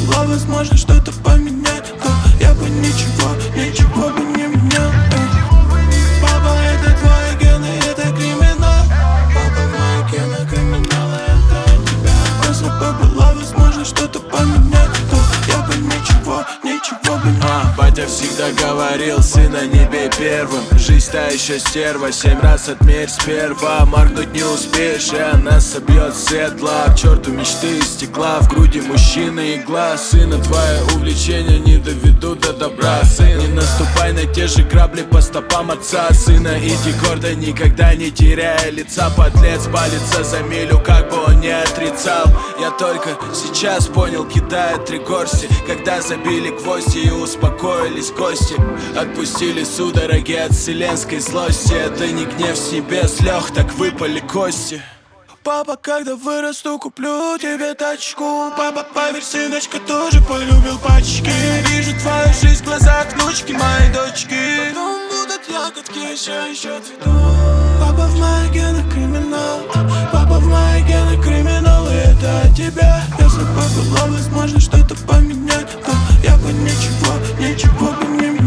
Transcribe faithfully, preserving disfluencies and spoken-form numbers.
была возможность что-то поменять, то я бы ничего, ничего бы не менял. Папа, это твои гены, это криминал. Папа, мои гены, криминал, это от тебя. Если бы была возможность что-то поменять, то я бы ничего, ничего бы не менял. А, батя всегда говорил, сына не бей первым. Жизнь та еще стерва, семь раз отмерь сперва. Моргнуть не успеешь, и она собьет с седла. К черту мечты из стекла, в груди мужчины игла. Сына, твое увлечение не доведут до добра. Сын, не наступай на те же грабли по стопам отца. Сына, иди гордо, никогда не теряя лица. Подлец палится за милю, как бы он не отрицал. Я только сейчас понял, кидая три горсти, когда забили гвозди и успокоились гости. Отпустили судороги от вселенской злости. Это не гнев с небес, лег, так выпали кости. Папа, когда вырасту, куплю тебе тачку. Папа, поверь, сыночка тоже полюбил пачки. Вижу твою жизнь в глазах внучки моей дочки. Потом будут ягодки, еще, еще цветут. Папа, в моих генах криминал. Папа, в моих генах криминал, и это от тебя. Если бы была возможность что-то поменять, то я бы ничего, ничего бы не менял.